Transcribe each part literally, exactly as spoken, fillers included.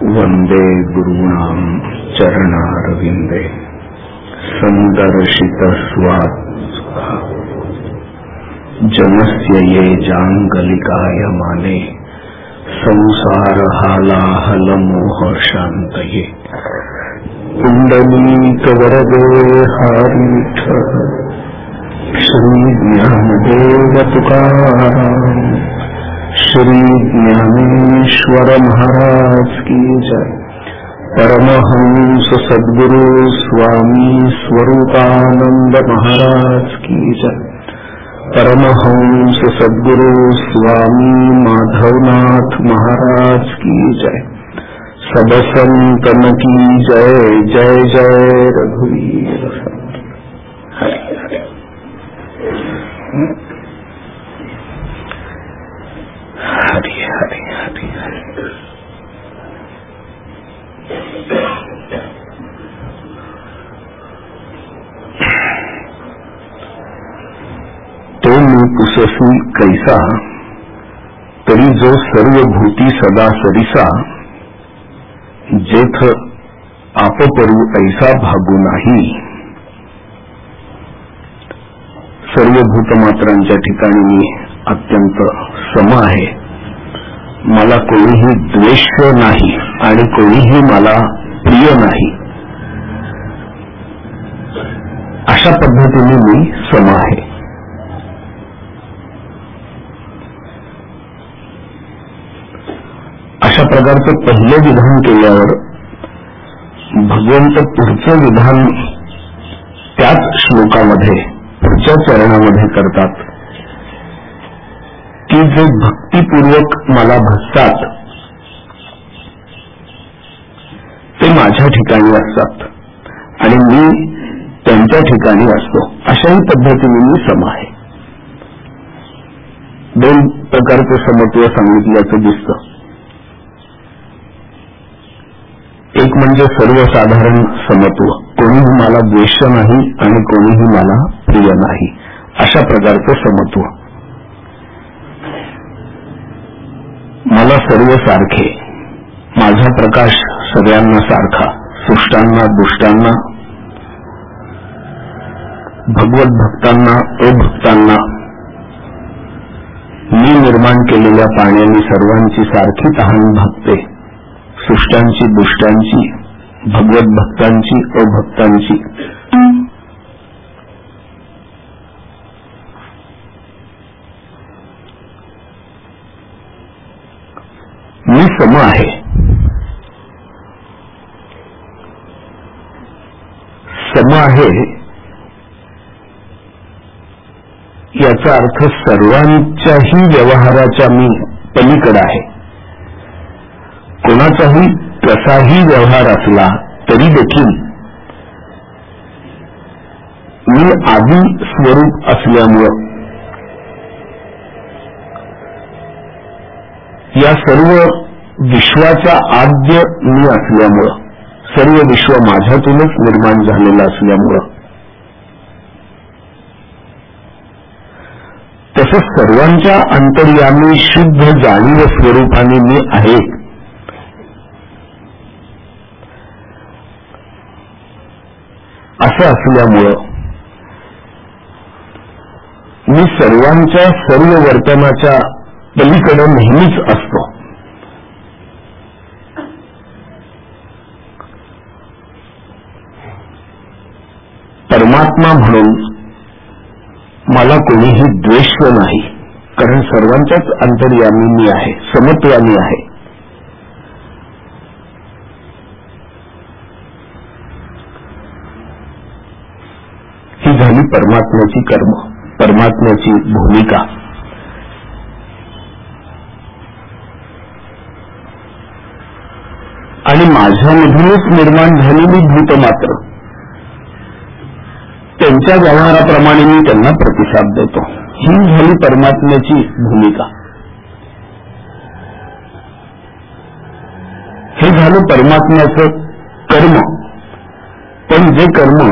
वंदे गुरूणां चरणारविंदे संदर्शित स्वात्सुखा जनस्य ये जांगलिकायमाने संसार हालाहल मोह शांतये कुंडलीक वरदे हरिठ श्री ज्ञानदेव तुकाराम श्री ज्ञानेश्वर महाराज की जय। परमहंस सद्गुरु स्वामी स्वरूपानंद महाराज की जय। परमहंस सद्गुरु स्वामी माधवनाथ महाराज की जय। सब संतन की जय जय जय रघुवीर संत। हरि हरि हरि हरि हरि हरि। तो मी पुससी कैसा तरी जो सर्व भूती सदा सरिसा जेथ आपपरू ऐसा भागू नाही। सर्व भूतमात्रांच्या ठिकाणी मी अत्यंत सम आहे। मला कोणीही द्वेष्य नाही आणि कोणीही मला प्रिय नाही। अशा पद्धतीने मी सम आहे। अशा प्रकारचं पहिलं विधान केल्यावर भगवंत पुढचं विधान त्याच श्लोकामध्ये पुढच्या चरणामध्ये करतात की जे भक्तिपूर्वक मला भजतात ते माझ्या ठिकाणी असतात आणि मी त्यांच्या ठिकाणी असतो। अशाही पद्धतीने मी सम आहे। दोन प्रकारचे समत्व सांगितल्याचं दिसतं। एक म्हणजे सर्वसाधारण समत्व, कोणीही मला द्वेष्य नाही आणि कोणीही मला प्रिय नाही, अशा प्रकारचं समत्व। मला सर्व सारखे, माझा प्रकाश सगळ्यांना सारखा, सुष्टांना दुष्टांना, भगवत भक्तांना अभक्तांना मी निर्माण केलेल्या पाण्याने सर्वांची सारखी तहान भागते, सुष्टांची दुष्टांची, भगवत भक्तांची अभक्तांची। मी सम आहे। सम आहे याचा अर्थ सर्वांच्याही व्यवहाराच्या मी पलीकडे आहे। कोणाचाही कसाही व्यवहार असला तरी देखील मी आदी स्वरूप असल्यामुळं या सर्व विश्वाचा आद्य मी असल्यामुळं, सर्व विश्व माझ्यातूनच निर्माण झालेलं असल्यामुळं, तसंच सर्वांच्या अंतर्यामी शुद्ध जाणीव स्वरूपाने मी आहे। असं असल्यामुळं मी सर्वांच्या सर्व वर्तनाच्या पलीकडे नेहमीच असतो। परमात्मा म्हणून मला कोणीही द्वेष्य नाही, कारण सर्वांच्याच अंतर्यामी मी आहे, समत्वानी आहे। ही झाली परमात्म्याची कर्म, परमात्म्याची भूमिका। आणि माझ्यामधूनच निर्माण झालेली भूत मात्र त्यांच्या व्यवहाराप्रमाणे मी त्यांना प्रतिसाद देतो। ही झाली परमात्म्याची भूमिका। हे झालं परमात्म्याचं कर्म। पण जे कर्म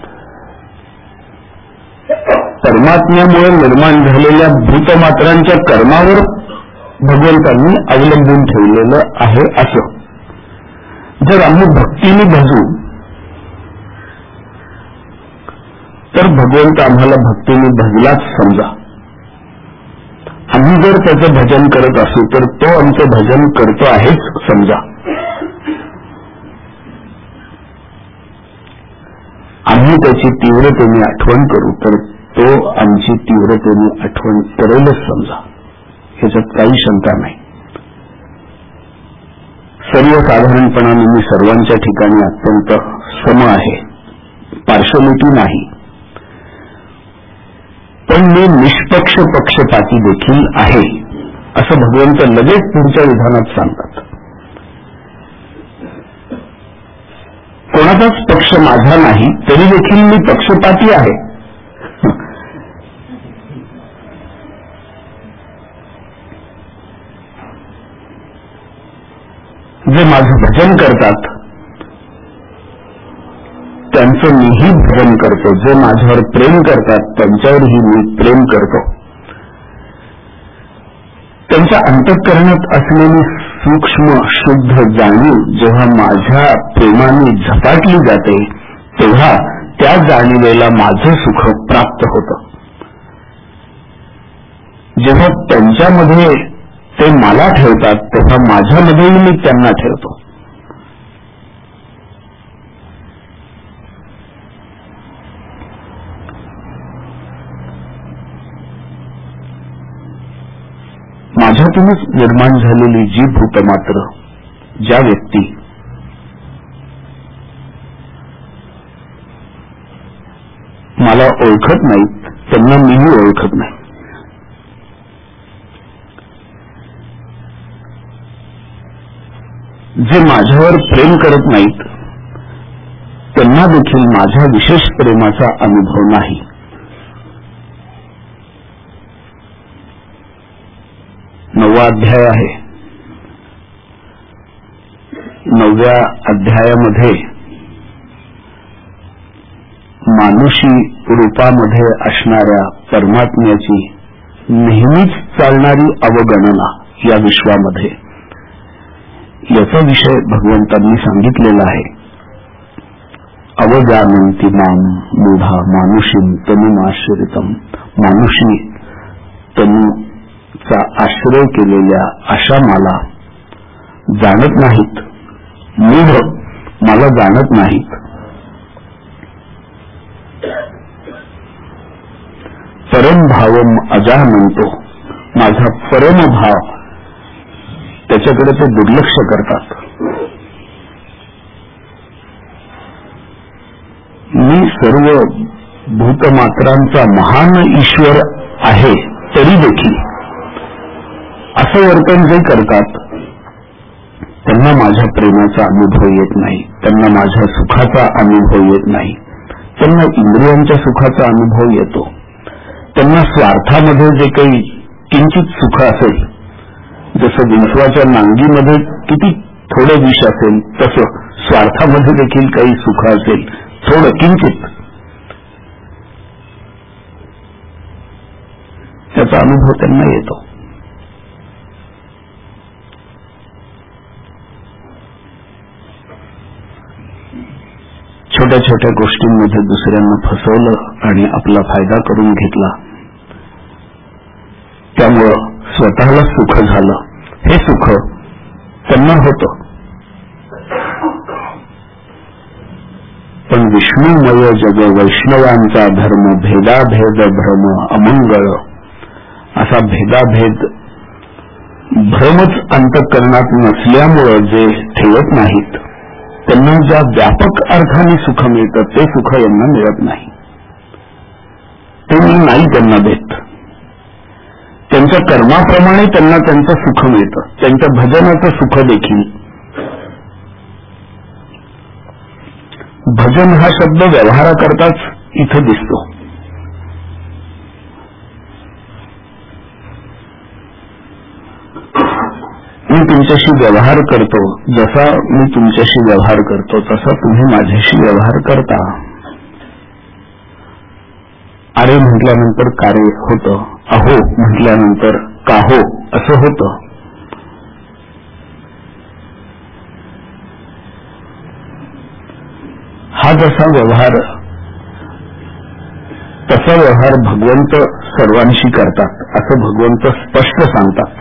परमात्म्यामुळे निर्माण झालेल्या भूतमात्रांच्या कर्मावर भगवंतांनी अवलंबून ठेवलेलं आहे असं जर आम्ही भक्तीने भजू तर भगवंत आम्हाला भक्तीने भजलाच समजा. आम्ही जर त्याचं भजन करत असू तर तो आमचं भजन करतो आहेच समजा. आम्ही त्याची तीव्रतेने आठवण करू तर तो आमची तीव्रतेने आठवण करेलच समजा. ह्याच्यात काही शंका नाही. सर्वसाधारणपणाने मी सर्वांच्या ठिकाणी अत्यंत सम आहे, पार्शलिटी नाही, पण मी निष्पक्ष पक्षपाती देखील आहे असं भगवंत लगेच पुढच्या विधानात सांगतात. कोणाचाच पक्ष माझा नाही तरी देखील मी पक्षपाती आहे. जे माझं भजन करतात त्यांचं मीही भजन करतो. जे माझ्यावर प्रेम करतात त्यांच्यावरही मी प्रेम करतो. त्यांच्या अंतःकरणात असलेली सूक्ष्म शुद्ध जाणीव जेव्हा माझ्या प्रेमाने झपाटली जाते तेव्हा त्या जाणीवेला माझं सुख प्राप्त होतं. जेव्हा त्यांच्यामध्ये ते मला ठेवतात तेव्हा माझ्यामध्येही मी त्यांना ठेवतो. माझ्यातूनच निर्माण झालेली जी भूतमात्र, ज्या व्यक्ती मला ओळखत नाहीत त्यांना मीही ओळखत नाही. जे माझ्यावर प्रेम करत नाहीत त्यांना देखील माझ्या विशेष प्रेमाचा अनुभव नाही. नववा अध्याय आहे. नवव्या अध्यायामध्ये मानुषी रूपामध्ये असणाऱ्या परमात्म्याची नेहमीच चालणारी अवगणना या विश्वामध्ये याचा विषय भगवंतांनी सांगितलेला आहे. अवजानन्ति मां मूढा मानुषीं तनुमाश्रितम्. मानुषी तनुचा आश्रय केलेल्या अशा मला जाणत नाहीत. मूढ मला जाणत नाहीत. परमभावम अजानंतो. माझा परमभाव त्याच्याकडे ते दुर्लक्ष करतात. मी सर्व भूतमात्रांचा महान ईश्वर आहे तरी देखील असं वर्तन जे करतात त्यांना माझ्या प्रेमाचा अनुभव येत नाही. त्यांना माझ्या सुखाचा अनुभव येत नाही. त्यांना इंद्रियांच्या सुखाचा अनुभव येतो. त्यांना स्वार्थामध्ये जे काही किंचित सुख असेल, जसं विंचवाच्या नांगीमध्ये किती थोडं विष असेल तसं स्वार्थामध्ये देखील काही सुख असेल, थोडं किंचित, त्याचा अनुभव त्यांना येतो. छोट्या छोट्या गोष्टींमध्ये दुसऱ्यांना फसवलं आणि आपला फायदा करून घेतला, त्यामुळं स्वतःला सुख झालं. हे सुख त्यांना होतं. पण विष्णुमय जग वैष्णवांचा धर्म भेदाभेद भ्रम अमंगळ असा भेदाभेद भ्रमच अंतःकरणात नसल्यामुळं जे ठेवत नाहीत त्यांना ज्या व्यापक अर्थाने सुख मिळतं ते सुख यांना मिळत नाही. ते मी नाही त्यांना देत. त्यांच्या कर्माप्रमाणे त्यांना त्यांचं सुख मिळतं. त्यांच्या भजनाचं सुख देखील. भजन हा शब्द व्यवहाराकरताच इथं दिसतो. मी तुमच्याशी व्यवहार करतो, जसा मी तुमच्याशी व्यवहार करतो तसा तुम्ही माझ्याशी व्यवहार करता. अरे म्हटल्यानंतर कार्य होतं, अहो म्हटल्यानंतर काहो असं होतं. जसा व्यवहार तसा व्यवहार भगवंत सर्वांशी करतात असं भगवंत स्पष्ट सांगतात.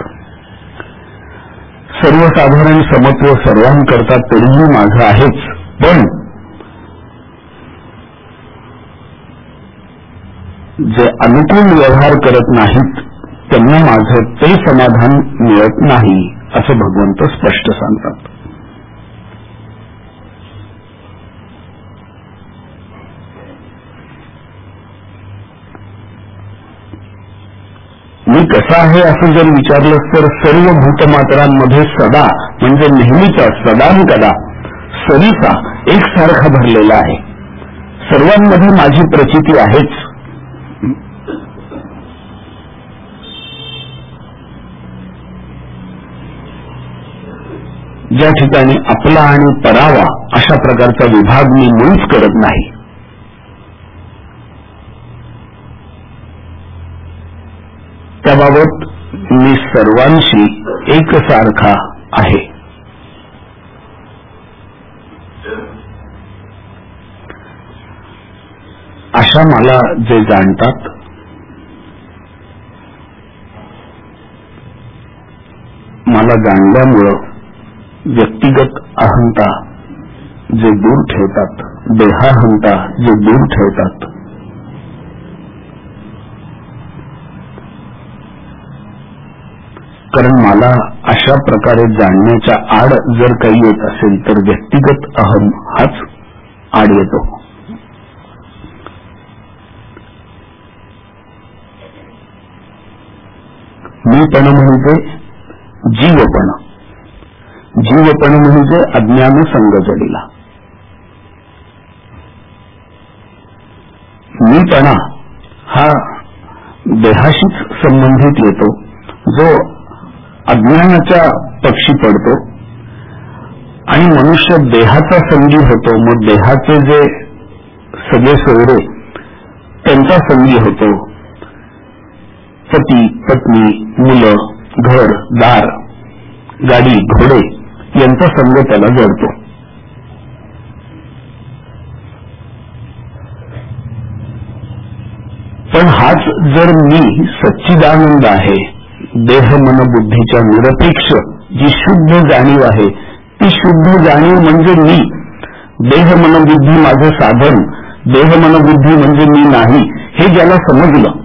सर्वसाधारण समत्व सर्वांकरता तरीही माझं आहेच, पण जे अनुकूल व्यवहार करत नाहीत त्यांना माझं ते समाधान मिळत नाही असं भगवंत स्पष्ट सांगतात. मी कसा आहे असं जर विचारलं तर सर्व भूतमात्रांमध्ये सदा म्हणजे नेहमीचा सदा आणि कदा सरीसा एकसारखा भरलेला आहे. सर्वांमध्ये माझी प्रचिती आहेच. ज्या ठिकाणी आपला आणि परावा अशा प्रकारचा विभाग मी मुळीच करत नाही. त्याबाबत मी सर्वांशी एकसारखा आहे. अशा मला जे जाणतात मला जाणल्यामुळं व्यक्तिगत अहंता जे दूर ठेवतात, देहाहंता जे दूर ठेवतात, कारण मला अशा प्रकारे जाणण्याच्या आड जर काही येत असेल तर व्यक्तिगत अहम हाच आड येतो. मीपण म्हणजे जीवपण. जीवपण म्हणजे अज्ञान संग जडिला. मीपणा हा देहाशीच संबंधित येतो, जो अज्ञानाच्या पक्षी पडतो आणि मनुष्य देहाचा संगी होतो. मग देहाचे जे सगळे सोयरे त्यांचा संगी होतो. पती पत्नी मुलं घर दार गाडी घोडे यांचा संग त्याला जडतो. पण हाच जर मी सच्चिदानंद आहे, देह मन बुद्धीच्या निरपेक्ष जी शुद्ध जाणीव आहे, ती शुद्ध जाणीव म्हणजे मी. देह मन बुद्धी माझं साधन, देह मन बुद्धी म्हणजे मी नाही, हे ज्याला समजलं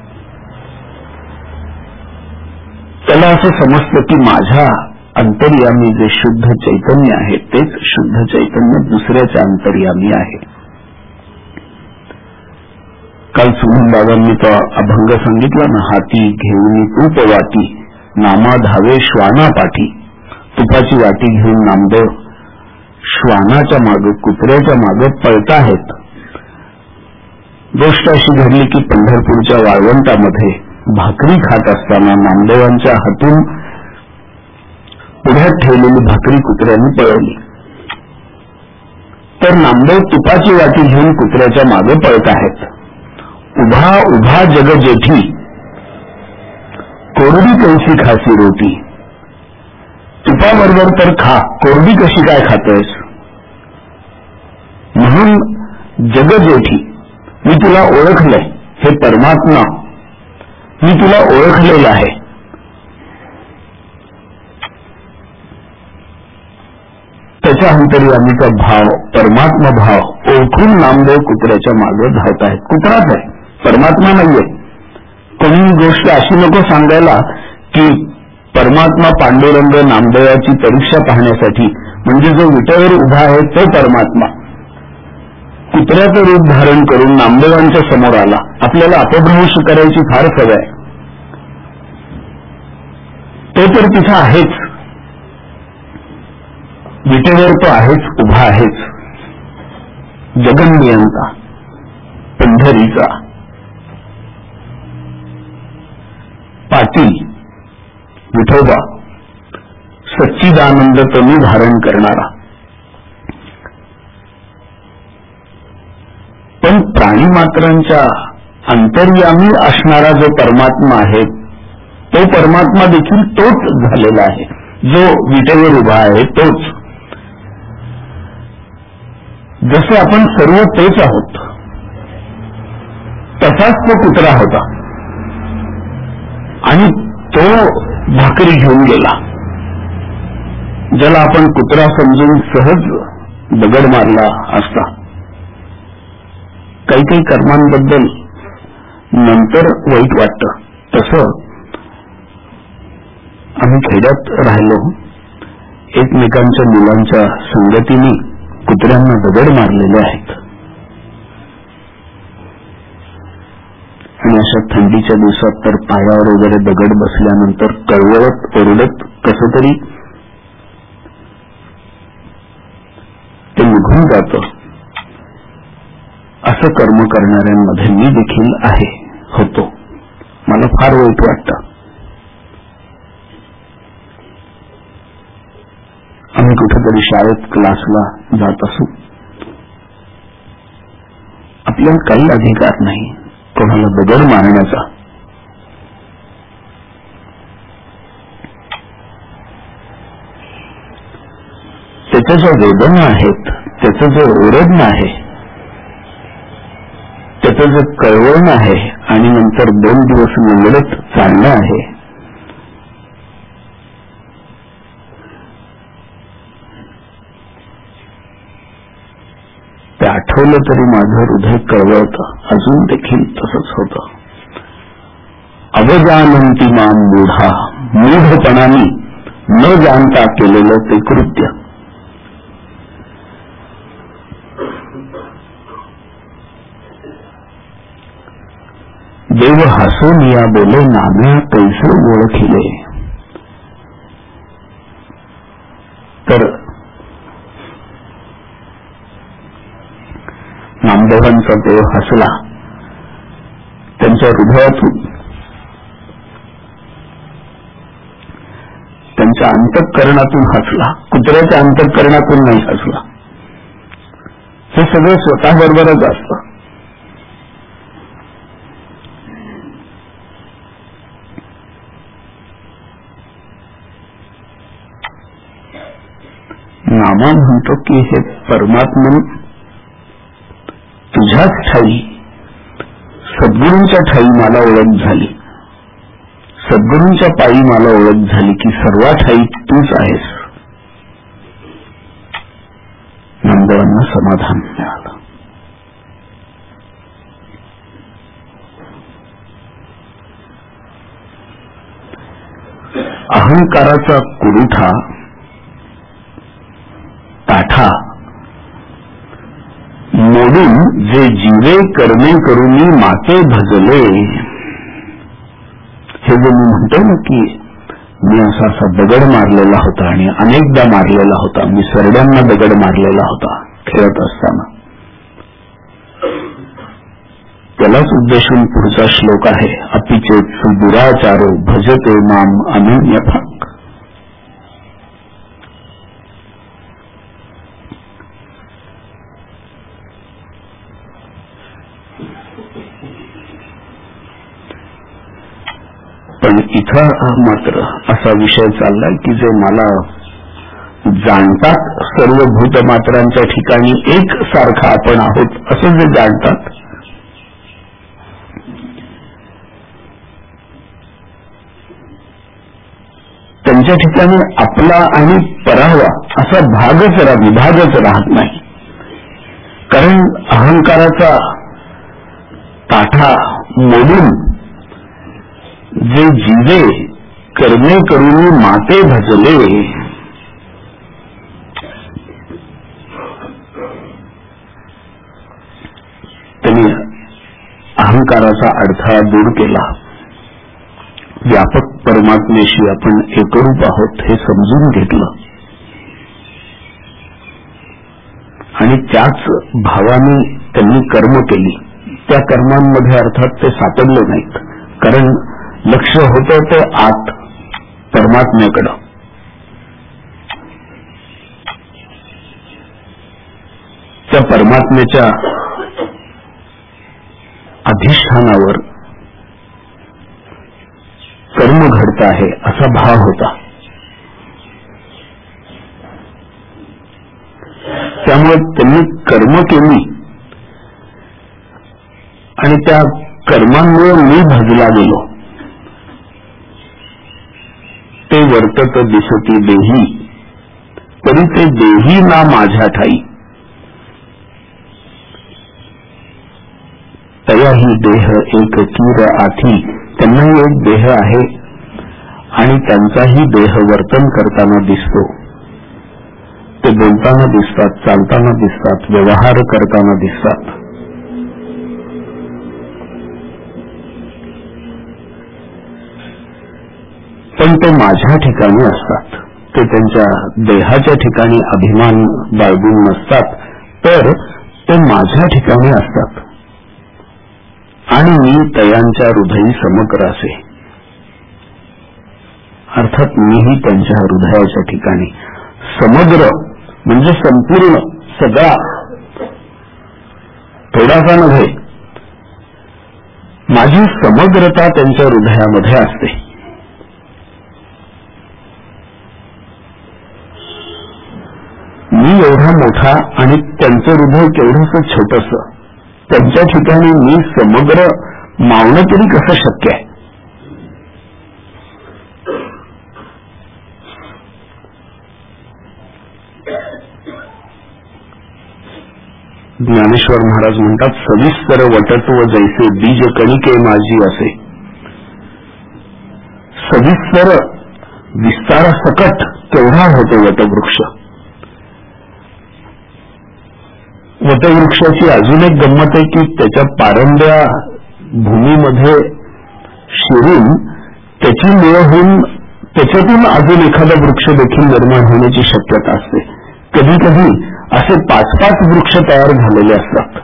त्याला असं समजतं की माझ्या अंतर्यामी जे शुद्ध चैतन्य आहे तेच शुद्ध चैतन्य दुसऱ्याच्या अंतर्यामी आहे. काल सुमन बाबांनी तो अभंग सांगितला ना, हाती घेऊन तूप वाटी नामा धावे श्वाना पाठी. तुपाची वाटी घेऊन नामदेव श्वानाच्या मागे कुत्र्याच्या मागे पळताहेत. गोष्ट अशी घडली की पंढरपूरच्या वाळवंटामध्ये भाकरी खात असताना नामदेवांच्या हातून पुढ्यात ठेवलेली भाकरी कुत्र्यांनी पळवली. तर नामदेव तुपाची वाटी घेऊन कुत्र्याच्या मागे पळत आहेत. उभा उभा जग जेठी कोरडी कैसी खासी रोटी. तुपाबरोबर तर खा, कोरडी कशी काय खातोयस. म्हणून जग जेठी मी तुला ओळखलंय, हे परमात्मा मी तुला ओळखलेलं आहे. त्याच्या अंतर्यामीचा भाव परमात्मा भाव ओळखून नामदेव कुत्र्याच्या मागे धावत आहेत. कुत्राच आहे, परमात्मा नाहीये. कोणी गोष्ट अशी नको सांगायला की परमात्मा पांडुरंग नामदेवाची परीक्षा पाहण्यासाठी, म्हणजे जो विटेवर उभा आहे तो परमात्मा कुत्र्याचं रूप धारण करून नामदेवांच्या समोर आला. आपल्याला अपभ्रंश करायची फार सवय आहे. तो तर तिथं आहेच, विटेवर तो आहेच, उभा आहेच. जगन्नियंता पंढरीचा पाटील विठोबा सच्चिदानंद तनु धारण करणारा. पण प्राणी मात्रांच्या अंतर्यामी असणारा जो परमात्मा आहे तो परमात्मा देखील तोच झालेला आहे. जो विटेवर उभा आहे तोच. जसे आपण सर्व तेच आहोत तसाच तो कुत्रा होता आणि तो भाकरी घेऊन गेला. ज्याला आपण कुत्रा समजून सहज दगड मारला असता. काही काही कर्मांबद्दल नंतर वाईट वाटतं. तसं आम्ही खेड्यात राहिलो. एकमेकांच्या मुलांच्या संगतीने कुत्र्यांना दगड मारलेले आहेत. आणि अशा थंडीच्या दिवसात तर पायावर वगैरे दगड बसल्यानंतर कळवळत ओरडत कस तरी ते निघून जातं. असं कर्म करणाऱ्यांमध्ये मी देखील आहे, होतो. मला फार वाईट वाटतं. आम्ही कुठेतरी शाळेत क्लासला जात असू. आपल्याला काही अधिकार नाही कोणाला दगड मारण्याचा. त्याच्या ज्या वेदना आहेत, त्याचं जे ओरडणं आहे, त्याचं जे कळवळणं आहे आणि नंतर दोन दिवस लंगडत चालणं आहे, ते आठवलं तरी माझं हृदय कळवळतं. अजून देखील तसंच होतं. अवजानंती माम मूढा, मूढपणाने न जाणता केलेलं ते कृत्य. देव हसून या बोले नाम्या कैसे ओळखिले. तर नामदेवांचा देव हसला. त्यांच्या हृदयातून, त्यांच्या अंतःकरणातून हसला. कुत्र्याच्या अंतःकरणातून नाही हसला. हे सगळं स्वतः बरोबरच असतं. नामा म्हणतो की हे परमात्मन तुझ्याच ठाई, सद्गुरूंच्या ठाई मला ओळख झाली. सद्गुरूंच्या पायी मला ओळख झाली की सर्व ठाई तूच आहेस. नामदेवांना समाधान मिळालं. अहंकाराचा कुरुठा ताठा मोडून जे जीवे कर्मे करूनी माते भजले. हे जे मी म्हणतो ना की मी असा असा दगड मारलेला होता आणि अनेकदा मारलेला होता. मी सरड्यांना दगड मारलेला होता खेळत असताना. त्यालाच उद्देशून पुढचा श्लोक आहे. अपिचेत दुराचारो भजते माम अनन्यथा. पण इथं मात्र असा विषय चाललाय की जे मला जाणतात सर्व भूतमात्रांच्या ठिकाणी एक सारखा आपण आहोत असं जे जाणतात, त्यांच्या ठिकाणी आपला आणि परावा असा भागच विभागच राहत नाही. कारण अहंकाराचा ताठा मोडून जे जीवे कर्मे करून माते भजले, त्यांनी अहंकाराचा अडथळा दूर केला. व्यापक परमात्मेशी आपण एकरूप आहोत हे समजून घेतलं आणि त्याच भावाने त्यांनी कर्म केली. त्या कर्मांमध्ये अर्थात ते सापडले नाहीत. कारण लक्ष होतं ते आत परमात्म्याकडं. त्या परमात्म्याच्या अधिष्ठानावर कर्म घडत आहे असा भाव होता. त्यामुळे पूर्वक त्यांनी कर्म केली आणि त्या कर्मांमुळे मी भजला गेलो. ते वर्तत दिसती देही, तरी ते देही ना माझ्या ठाई. तयाही देह एक कीर आठी, त्यांनाही एक देह आहे आणि त्यांचाही देह वर्तन करताना दिसतो. ते बोलताना दिसतात, चालताना दिसतात, व्यवहार करताना दिसतात. पण ते माझ्या ठिकाणी असतात. ते त्यांच्या देहाच्या ठिकाणी अभिमान बाळगून नसतात, तर ते माझ्या ठिकाणी असतात. आणि मी तयांच्या हृदयी समग्र असे. अर्थात मीही त्यांच्या हृदयाच्या ठिकाणी समग्र म्हणजे संपूर्ण, सगळा, थोडासा नव्हे. माझी समग्रता त्यांच्या हृदयामध्ये असते. मी एवढा मोठा आणि त्यांचं हृदय केवढंसं छोटंसं, त्यांच्या ठिकाणी मी समग्र मावणं तरी कसं शक्य आहे? ज्ञानेश्वर महाराज म्हणतात, सविस्तर वटत्व जैसे बीज कणिके माझी असे. सविस्तर विस्तारासकट केवढा होतो वटवृक्ष. वटवृक्षाची अजून एक गंमत आहे की त्याच्या पारंब्या भूमीमध्ये शिरून त्याची मुळे होऊन त्याच्यातून अजून एखादा वृक्ष देखील निर्माण होण्याची शक्यता असते. कधी कधी असे पाच पाच वृक्ष तयार झालेले असतात.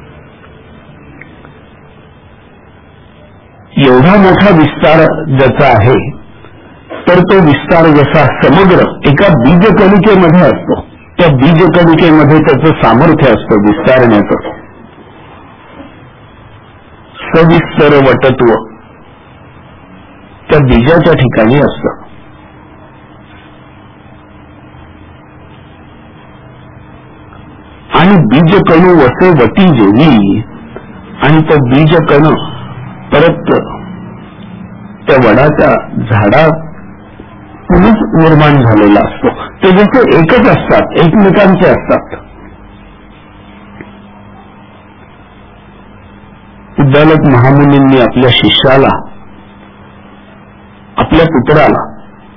एवढा मोठा विस्तार ज्याचा आहे, तर तो विस्तार जसा समग्र एका बीजकणिकेमध्ये असतो, त्या बीजकणिकेमध्ये त्याचं सामर्थ्य असतं विस्तारण्याचं. सविस्तर वटत्व त्या बीजाच्या ठिकाणी असतं. आणि बीजकणू वसे वटी जेवी, आणि तो बीजकण परत त्या वडाच्या झाडातूनच निर्माण झालेला असतो. ते जसे एकच असतात, एकमेकांचे असतात. उद्दालक महामुनींनी आपल्या शिष्याला, आपल्या पुत्राला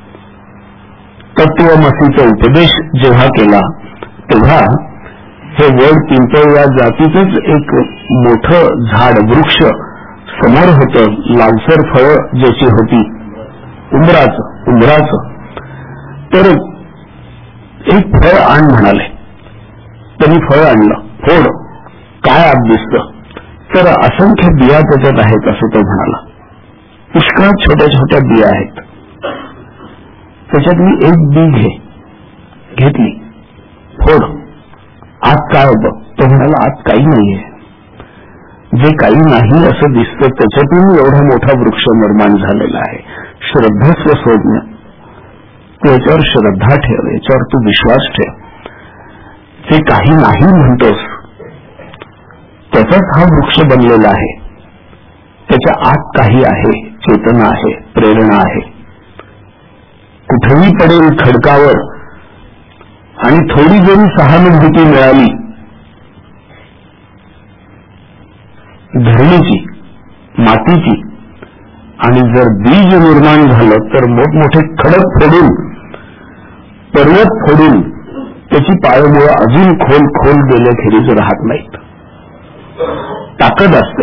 तत्वमसीचा उपदेश जेव्हा केला, तेव्हा हे वड पिंपळ या जातीचंच एक मोठं झाड वृक्ष समोर होतं, लालसर फळं ज्याची होती, उंबराचं उंबराचं तर एक फळ आण म्हणाले. त्यांनी फळ आणलं. फोड, काय आत दिसतं, तर असंख्य बिया त्याच्यात आहेत असं तो म्हणाला. पुष्कळ छोट्या छोट्या बिया आहेत. त्याच्यात मी एक बी घे घेतली, फोड, आत काय होतं? तो म्हणाला आत काही नाहीये. जे काही नाही असं दिसतं त्याच्यातून एवढा मोठा वृक्ष निर्माण झालेला आहे. श्रद्धस्व सोडणं, तू याच्यावर श्रद्धा ठेव, याच्यावर तू विश्वास ठेव. जे काही नाही म्हणतोस त्याचाच हा वृक्ष बनलेला आहे. त्याच्या आत काही आहे, चेतना आहे, प्रेरणा आहे. कुठेही पडेल खडकावर आणि थोडी जरी सहानुभूती मिळाली धरणीची, मातीची, आणि जर बीज निर्माण झालं तर मोठमोठे खडक फोडून, पर्वत फोडून त्याची पायमुळं अजून खोल खोल गेल्याखेरीज राहत नाहीत. ताकद असते.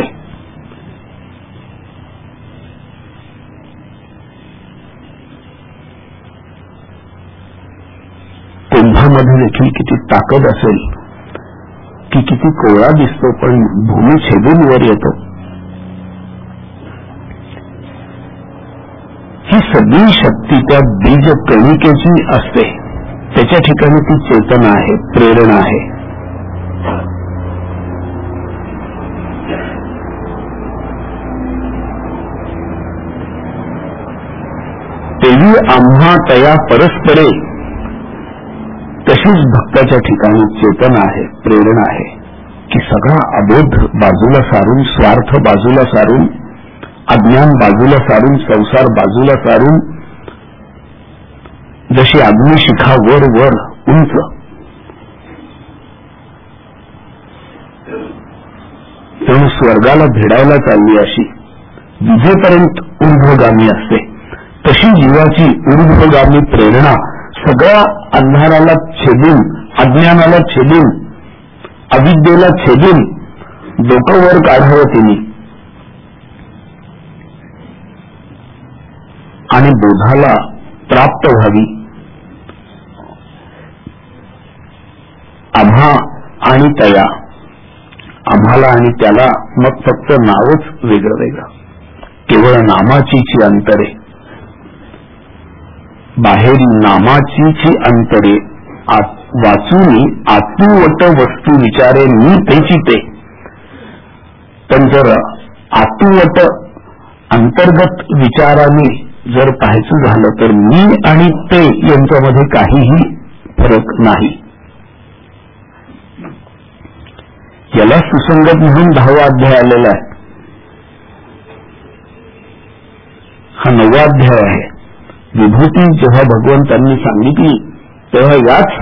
कुंभामध्ये देखील किती ताकद असेल की किती कोळा दिसतो, पण भूमी छेदून वर येतो. ही सगळी शक्ती त्या बीज कणिकेची असते. त्याच्या ठिकाणी ती चेतना आहे, प्रेरणा आहे. तेवी आम्हा तया परस्परे तशीच भक्ताच्या ठिकाणी चेतना आहे, प्रेरणा आहे की सगळा अबोध बाजूला सारून, स्वार्थ बाजूला सारून, अज्ञान बाजूला सारून, संसार बाजूला सारून, जशी अग्निशिखा वर वर उंच, जणू स्वर्गाला भिडायला चालली अशी विजेपर्यंत ऊर्ध्वगामी असते, तशी जीवाची ऊर्ध्वगामी प्रेरणा सगळ्या अंधाराला छेदून, अज्ञानाला छेदून, अविद्येला छेदून डोकं वर काढावं तिने आणि बोधाला प्राप्त व्हावी. आम्हा आणि तया, आम्हाला आणि त्याला मग फक्त नावच वेगळं वेगळं, केवळ नामाचीची अंतरे, बाहेरी नामाचीची अंतरे वाचूनी आतुवट वस्तू विचारे मी तेची ते. पण जर आतुवट अंतर्गत विचाराने जर पाहायचं झालं तर मी आणि ते यांच्यामध्ये काहीही फरक नाही. याला सुसंगत म्हणून दहावा अध्याय आलेला आहे. हा नववा अध्याय आहे. विभूती जेव्हा भगवंतांनी सांगितली तेव्हा याच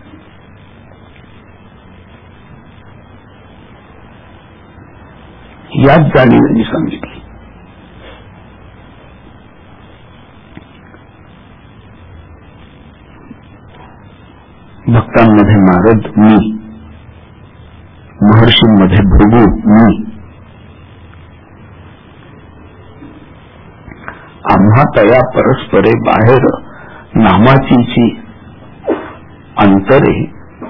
याच जाणीवेने सांगितली. भक्तांमध्ये नारद मी, महर्षींमध्ये भृगु मी, आम्हा तया परस्परे बाहेर नामाचीची अंतरे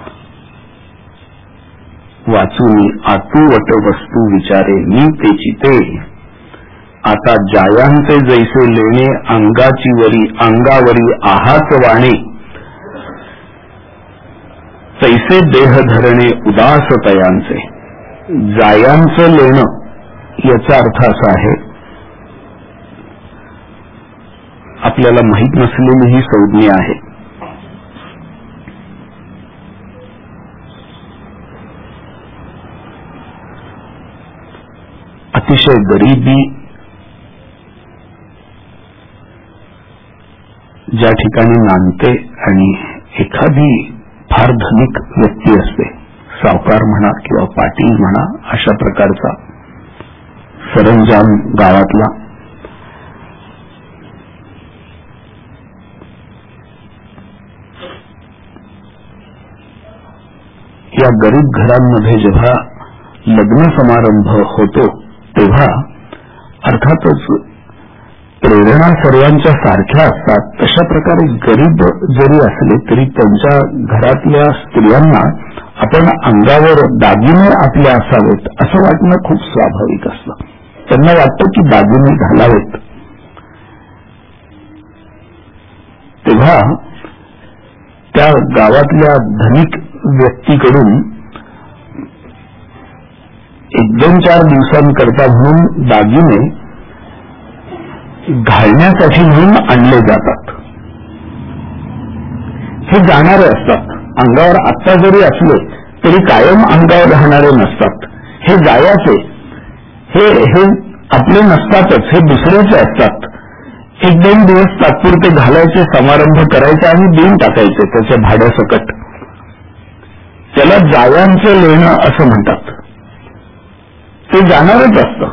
वाचूनी आतुवट वस्तू विचारे मी तेची ते. आता जायांचे जैसे लेणे अंगाची वरी, अंगावरी आहाच वाणे, तैसे देह धरणे उदास तयांचे. जायांचं लेणं याचा अर्थ असा आहे, आपल्याला माहीत नसलेली ही संज्ञा आहे. अतिशय गरिबी ज्या ठिकाणी नांदते आणि एखादी फार धनिक व्यक्ती असते, सावकार म्हणा किंवा पाटील म्हणा, अशा प्रकारचा सरंजाम गावातला, या गरीब घरांमध्ये जेव्हा लग्न समारंभ होतो तेव्हा अर्थातच प्रेरणा सर्वांच्या सारख्या असतात. तशा प्रकारे गरीब जरी असले तरी त्यांच्या घरातल्या स्त्रियांना आपण अंगावर दागिने आपले असावेत असं वाटणं खूप स्वाभाविक असतं. त्यांना वाटतं की दागिने घालावेत. तेव्हा त्या गावातल्या धनिक व्यक्तीकडून एक दोन चार दिवसांकरता म्हणून दागिने घालण्यासाठी म्हणून आणले जातात. हे जाणारे असतात. अंगावर आत्ता जरी असले तरी कायम अंगावर राहणारे नसतात. हे जायाचे, हे हे आपले नसतातच, हे दुसऱ्याचे असतात. एक दोन दिवस तात्पुरते घालायचे, समारंभ करायचे आणि देऊन टाकायचे त्याच्या भाड्यासकट. त्याला जायांचं लेणं असं म्हणतात. ते जाणारच असतं.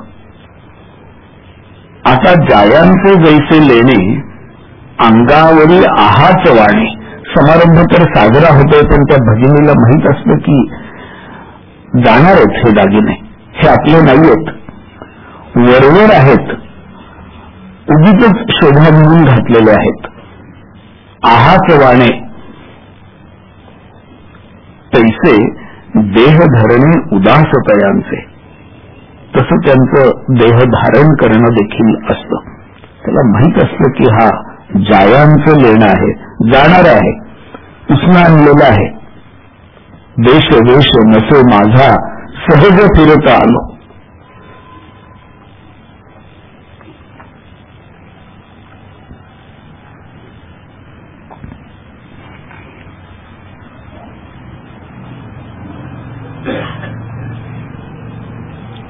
आता जायांचे जैसे लेणे अंगावरील आहाच वाणे. समारंभ तर साजरा होतोय पण त्या भगिनीला माहीत असतं की जाणारच हे दागिने, हे आपले नाहीयेत, वरवर आहेत, उगीच शोभा म्हणून घातलेले आहेत. आहाच वाणे तैसे देह धरणे उदास तयांचे. तसं त्यांचं देह धारण करणं देखील असतं. त्याला माहीत असतं की हा जायांचं लेणं आहे, जाणार आहे, उसनं आणलेलं आहे. देश वेश नसे माझा सहज फिरता आलो.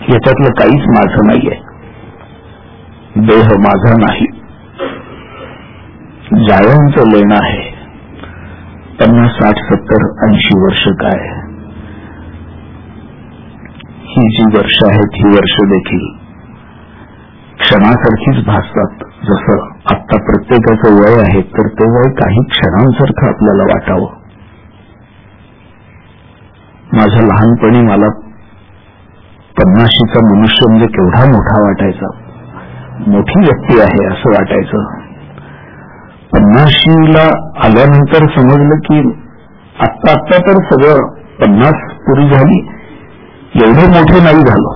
याच्यातलं काहीच माझं नाहीये. देह माझा नाही. जायांचं लेणं आहे. पन्नास साठ सत्तर ऐंशी वर्ष काय, ही जी वर्ष आहेत ही वर्ष देखील क्षणासारखीच भासतात. जसं आत्ता प्रत्येकाचं वय आहे तर ते वय काही क्षणांसारखं आपल्याला वाटावं. माझ्या लहानपणी मला पन्नाशीचा मनुष्य म्हणजे केवढा मोठा वाटायचा, मोठी व्यक्ती आहे असं वाटायचं. पन्नाशीला आल्यानंतर समजलं की आत्ता आत्ता तर सगळं पन्नास पुरी झाली, एवढे मोठे नाही झालो.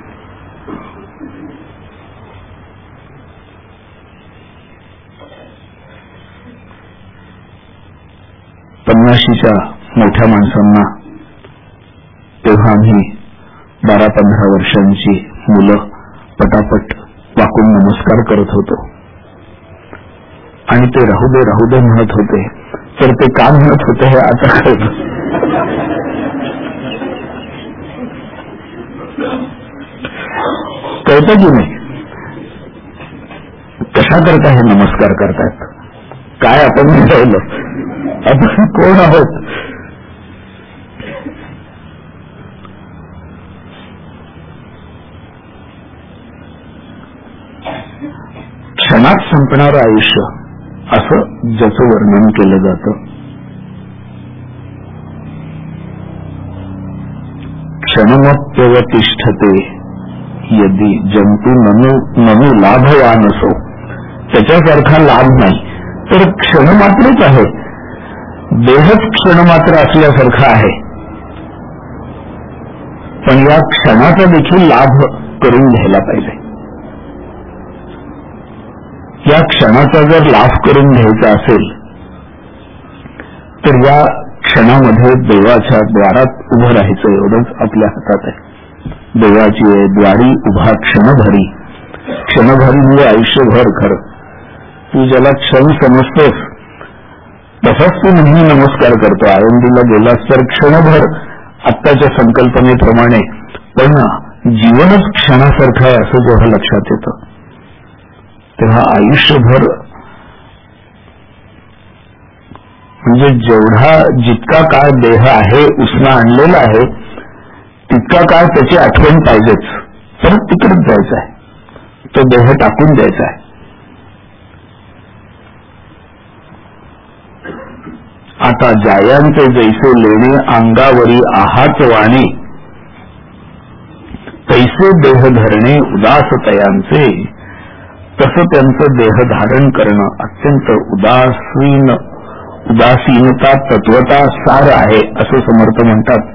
पन्नाशीच्या मोठ्या माणसांना तेव्हा आम्ही बारा पंधरा वर्षांची मुलं पटापट वाकून नमस्कार करत होतो आणि ते राहू दे राहू दे म्हणत होते. तर ते का म्हणत होते हे आता कळत. कळतं की नाही? कशा करता हे नमस्कार करतात? काय आपण राहिलो? आपण कोण आहोत? क्षणात संपणारं आयुष्य असं ज्याचं वर्णन केलं जातं. क्षणमप्यवतिष्ठते यदि जंतू ननु ननु लाभवान असो. त्याच्यासारखा लाभ नाही तर क्षणमात्रच आहे. देहच क्षणमात्र असल्यासारखा आहे. पण या क्षणाचा देखील लाभ करून घ्यायला पाहिजे. या क्षणाचा जर लाभ करून घ्यायचा असेल तर या क्षणामध्ये देवाच्या द्वारात उभं राहायचं एवढंच आपल्या हातात आहे. देवाची द्वारी उभा क्षणभरी. क्षणभरी म्हणजे आयुष्यभर. खरं तू ज्याला क्षण समजतोस तसाच तू नेहमी नमस्कार करतो. आळंदीला गेलास तर क्षणभर आत्ताच्या संकल्पनेप्रमाणे, पण जीवनच क्षणासारखं आहे असं जेव्हा लक्षात येतं तेव्हा आयुष्यभर म्हणजे जेवढा जितका काळ देह आहे उसना आणलेला आहे तितका काळ त्याची आठवण पाहिजेच. परत तिकडेच जायचं आहे. तो देह टाकून द्यायचा आहे. आता जायांचे जैसे लेणे अंगावरी आहाच वाणे, तैसे देह धरणे उदास तयांचे. तसं त्यांचं देह धारण करणं अत्यंत उदासीन उदासीनता तत्वता सार आहे असं समर्थ म्हणतात.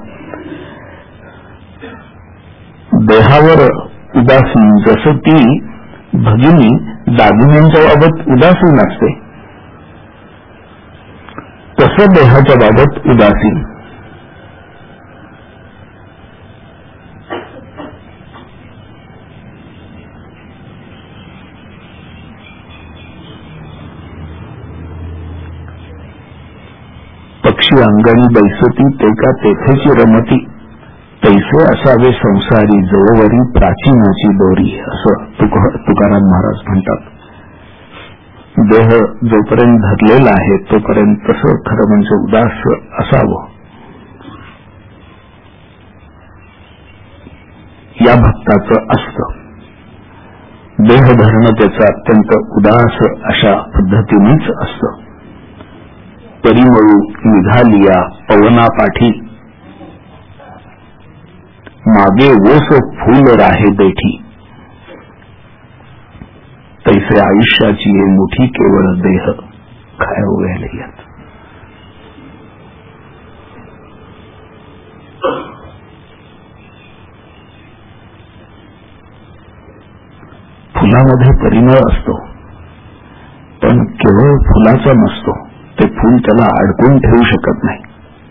देहावर उदासीन, जसं ती भगिनी दागिन्यांच्या बाबत उदासीन असते तसं देहाच्या बाबत उदासीन. पक्षी अंगणी बैसती ते का तेथेची रमती, तैसे असावे संसारी जवळवरी प्राचीनाची दोरी असं तुकाराम महाराज म्हणतात. देह जोपर्यंत धरलेला आहे तोपर्यंत तसं खरं म्हणजे उदास असावं. या भक्ताचं असतं. देह धरणं त्याचं अत्यंत उदास अशा पद्धतीनेच असतं. परिमळू निघालिया पवना पाठी, मागे ओस फूल राहे बैठी. तैसे आयुष्याची ये मोठी केवळ देह काय उभ्याले यात. फुलामध्ये परिमळ असतो पण केवळ फुलाचा नसतो. ते फूल त्याला अडकून ठेवू शकत नाही.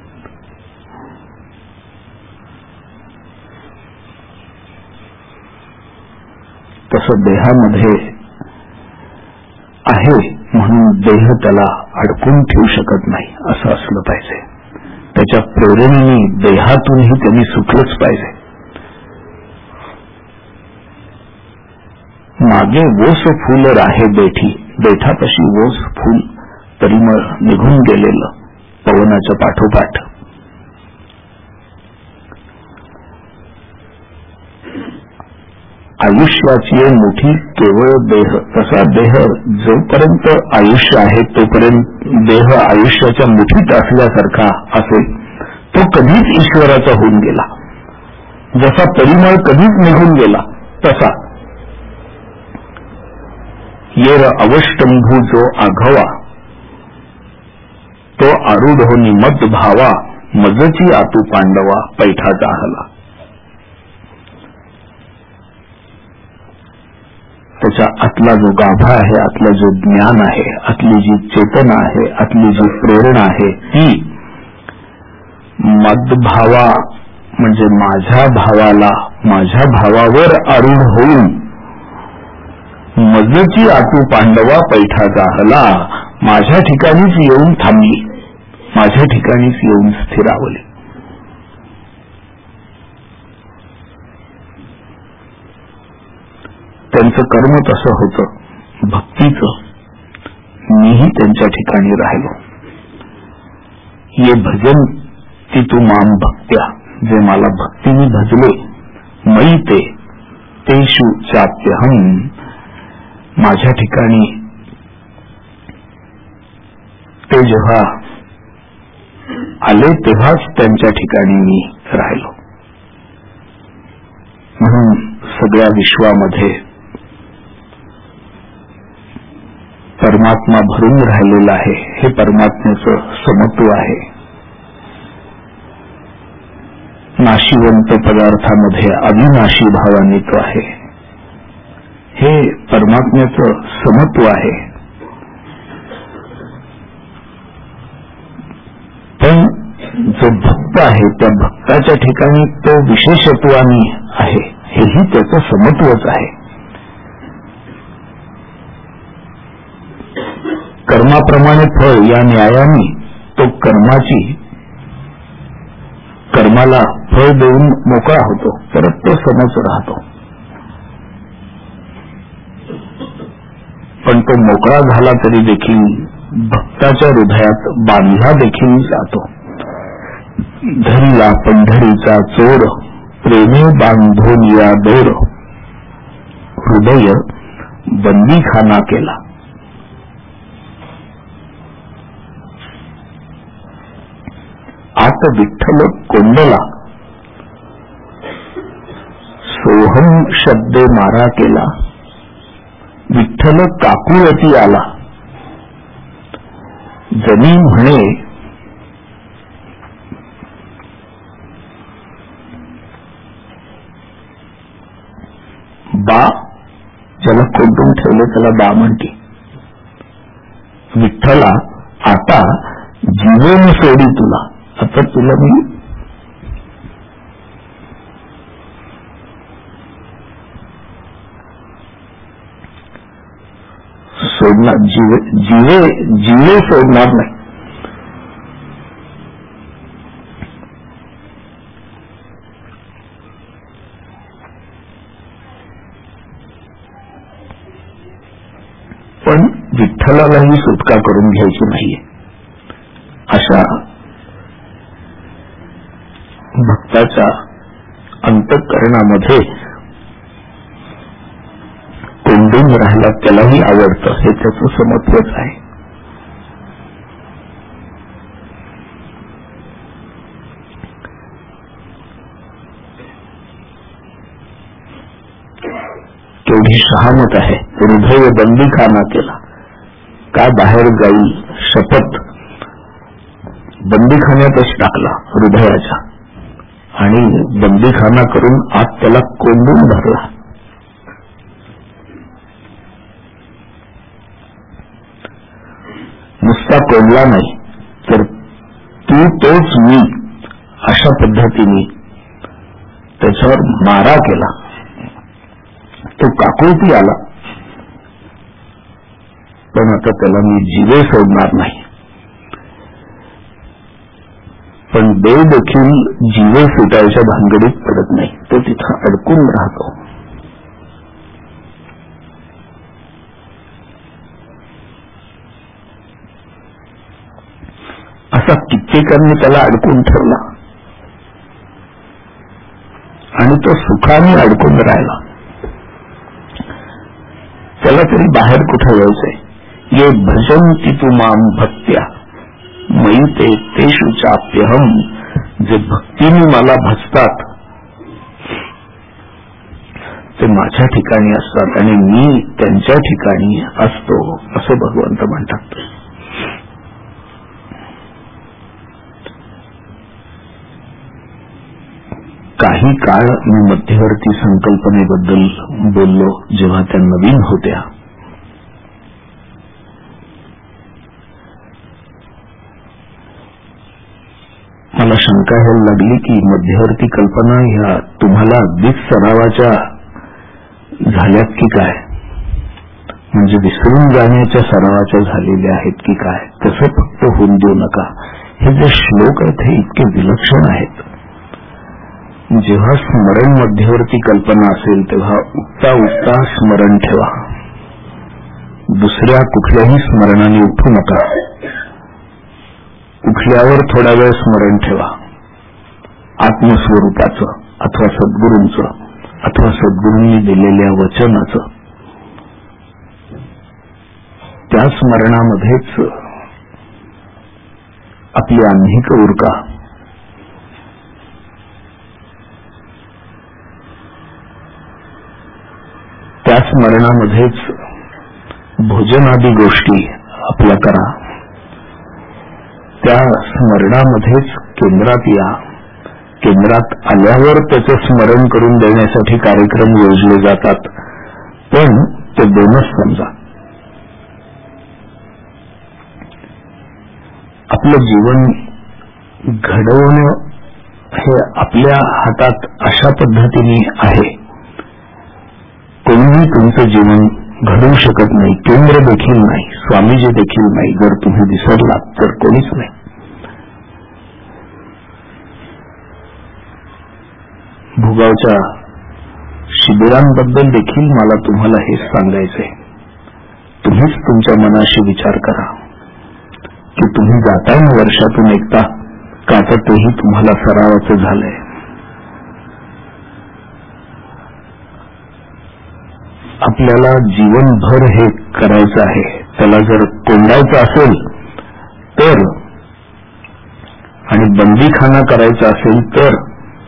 तसं देहामध्ये आहे म्हणून देह त्याला अडकून ठेवू शकत नाही असं असलं पाहिजे. त्याच्या प्रेरणेने देहातूनही त्यांनी सुटलंच पाहिजे. मागे वोस फुल राहे बेठी, बेठापाशी वोस फुल परिमळ निघून गेलेलं पवनाच्या पाठोपाठ. आयुष्याची मोठी केवळ देह. तसा देह जोपर्यंत आयुष्य आहे तोपर्यंत देह आयुष्याच्या मुठीत असल्यासारखा असेल. तो कधीच ईश्वराचा होऊन गेला. जसा परिमळ कधीच निघून गेला तसा. येर अवष्टंभू जो आघवा, तो आरूढ होनी मद भावा, मजची आतू पांडवा पैठा जाहला. त्याच्या आतला जो गाभा आहे, आतला जो ज्ञान आहे, आतली जी चेतना आहे, आतली जी प्रेरणा आहे, ती मदभावा म्हणजे माझ्या भावाला, माझ्या भावावर आरूढ होऊन मजची आतू पांडवा पैठा जाहला, माझ्या ठिकाणीच येऊन थांबली, माझ्या ठिकाणीच येऊन स्थिरावली. त्यांचं कर्म तसं होतं भक्तीचं. मीही त्यांच्या ठिकाणी राहिलो. ये भजन ती तू माम भक्त्या, जे मला भक्तीने भजले, मई ते तेषु चाप्यहम, माझ्या ठिकाणी ते जेव्हा आले तेव्हाच त्यांच्या ठिकाणी मी राहिलो. म्हणून सगळ्या विश्वामध्ये परमात्मा भरून राहिलेला आहे. हे परमात्म्याचं समत्व आहे. नाशिवंत पदार्थामध्ये अविनाशी भावाने तो आहे. हे परमात्म्याचं समत्व आहे. पण जो भक्त आहे त्या भक्ताच्या ठिकाणी तो विशेषत्वाने आहे. हेही त्याचं समत्वच आहे. कर्माप्रमाणे फळ या न्यायाने तो कर्माची कर्माला फळ देऊन मोकळा होतो, परत तो समच राहतो. पण तो मोकळा झाला तरी देखील भक्ताच्या हृदयात बांधला देखील जातो. धरीला पंढरीचा चोर, प्रेमे बांधून या दोर, हृदय बंदीखाना केला. आत विठ्ठल कोंडला, सोहम शब्दे मारा केला. विठ्ठल काकुळती आला, जनी म्हणे बा, ज्याला कोंडून ठेवले त्याला बा म्हणते. विठ्ठला आता जीवन सोडी तुला, आता तुला मी सोडणार, जीवे जीवे जीवे सोडणार नाही. पण विठ्ठलालाही सुटका करून घ्यायची नाहीये. अशा भक्ताच्या अंतःकरणामध्ये कोंडून राहायला त्यालाही आवडतं. हे त्याचं समत्वच आहे. केवढी शहामत आहे. हृदय बंदीखाना केला. काय बाहेर जाईल शपथ बंदीखान्यातच टाकला हृदयाच्या, आणि बंदीखाना करून आत त्याला कोंडून धरला. नुसता कोंडला नाही तर तू तोच मी अशा पद्धतीने त्याच्यावर मारा केला. तो काकुळती आला, पण आता त्याला मी जीवे सोडणार नाही. पण देव देखील जीवे सुटायच्या भानगडीत पडत नाही. तो तिथं अडकून राहतो. असा कित्येकांनी त्याला अडकून ठेवला आणि तो सुखाने अडकून राहिला. त्याला तरी बाहेर कुठे यायचंय. ये भजन्ति तु माम भक्त्या मयि ते तेषु चाप्यहम. जे भक्तीने मला भजतात ते माझ्या ठिकाणी असतात आणि मी त्यांच्या ठिकाणी असतो, असं भगवंत म्हणतात. काही काळ मी मध्यवर्ती संकल्पनेबद्दल बोललो जेव्हा त्या नवीन होत्या. मला शंका व्हायला लागली की मध्यवर्ती कल्पना ह्या तुम्हाला अगदीच सरावाच्या झाल्यात की काय, म्हणजे विसरून जाण्याच्या सरावाच्या झालेल्या आहेत की काय. तसं फक्त होऊन देऊ नका. हे जे श्लोक आहेत हे इतके विलक्षण आहेत. जेव्हा स्मरण मध्यवर्ती कल्पना असेल तेव्हा उठता उठता स्मरण ठेवा. दुसऱ्या कुठल्याही स्मरणाने उठू नका. उठल्यावर थोडा वेळ स्मरण ठेवा आत्मस्वरूपाचं अथवा सद्गुरूंचं अथवा सद्गुरूंनी दिलेल्या वचनाचं. त्या स्मरणामध्येच आपली आह्निक उरका. त्या स्मरणामध्येच भोजनादी गोष्टी आपल्या करा. त्या स्मरणामध्येच केंद्रात या. केंद्रात आल्यावर त्याचं स्मरण करून देण्यासाठी कार्यक्रम योजले जातात, पण ते बोनस समजा. आपलं जीवन घडवणं हे आपल्या हातात अशा पद्धतीने आहे. कोणीही तुमचं जीवन घडवू शकत नाही. केंद्र देखील नाही, स्वामीजी देखील नाही. जर तुम्ही विसरलात तर कोणीच नाही. भुगावच्या शिबिरांबद्दल देखील मला तुम्हाला हेच सांगायचंय. तुम्हीच तुमच्या मनाशी विचार करा की तुम्ही जाताय ना वर्षातून एकदा का, तर तेही तुम्हाला सरावाचं झालंय. आपल्याला जीवनभर हे करायचं आहे. त्याला जर कोंडायचं असेल तर आणि बंदीखाना करायचा असेल तर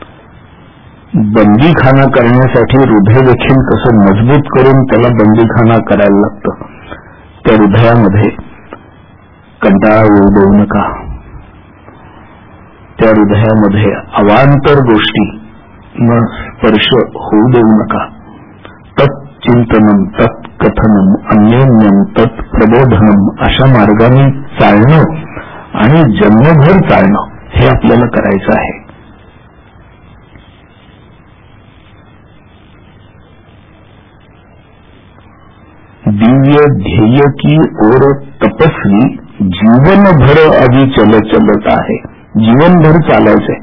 बंदीखाना करण्यासाठी हृदय देखील कसं मजबूत करून त्याला बंदीखाना करायला लागतं. त्या हृदयामध्ये कंटाळा येऊ देऊ नका. त्या हृदयामध्ये अवांतर गोष्टी न स्पर्श होऊ देऊ नका. तत्चिंतनम तत्कथनम अन्योन्यम तत् प्रबोधनम अशा मार्गाने चालणं आणि जन्मभर चालणं हे आपल्याला करायचं आहे. दिव्य ध्येय की ओर तपस्वी जीवनभर अभी चल चलत आहे. जीवनभर चालायचंय.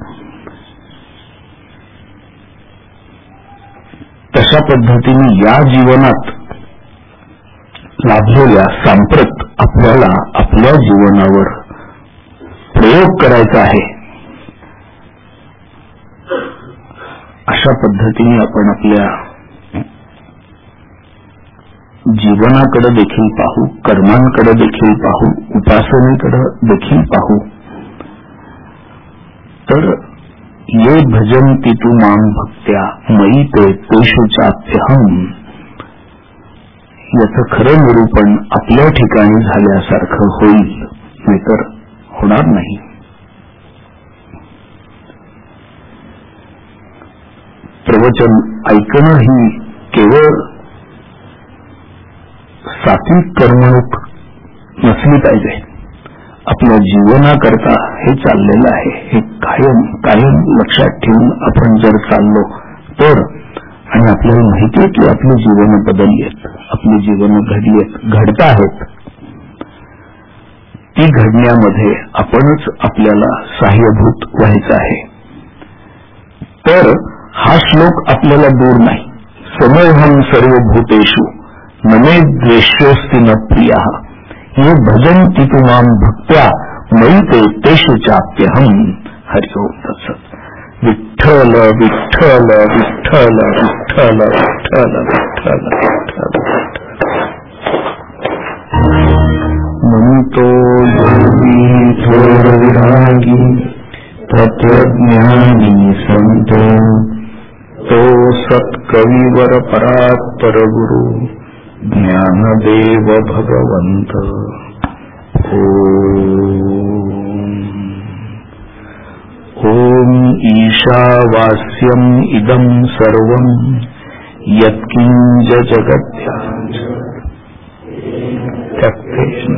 तशा पद्धतीने या जीवनात लाभलेल्या सांप्रत आपल्याला आपल्या जीवनावर प्रयोग करायचा आहे. अशा पद्धतीने आपण आपल्या जीवनाकडे देखील पाहू, कर्मांकडे देखील पाहू, उपासनेकडे देखील पाहू. तर ये भजन्ति तु मां भक्त्या मयि ते तेषु चाप्यहम, याचं खरं निरूपण आपल्या ठिकाणी झाल्यासारखं होईल, नाहीतर होणार नाही. प्रवचन ऐकणं ही केवळ सात्विक कर्मणूक नसली पाहिजे. आपल्या जीवनाकरता हे चाललेलं आहे. हे कायम कायम लक्षात ठेवून आपण जर चाललो तर, आणि आपल्याला माहिती आहे की आपली जीवन बदललीत, आपली जीवन घडलीत, घडत आहेत, ती घडण्यामध्ये आपणच आपल्याला सहाय्यभूत व्हायचं आहे. तर हा श्लोक आपल्याला दूर नाही. समोहम सर्वभूतेषु नमे द्वेष्योस्ति न प्रियः ये भजन्ति तु मां भक्त्या मयि तेष चाप्यहम. हरि ओम तत्सत. विठ्ठल विठ्ठल विठ्ठल विठ्ठल विठ्ठल विठ्ठल विठ्ठल. म्हणतो योगी थोर विरागी तत्वज्ञानी संत तो सत्कविवर परात्पर गुरु ज्ञानदेव भगवंत. ओम ईशावास्यम इदं सर्वं यत्किंच जगत्यां त्यक्तेन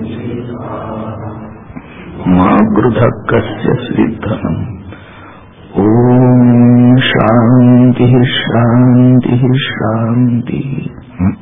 मा गृधः कस्य सिद्धनम्. ओम शांति शांति शांति.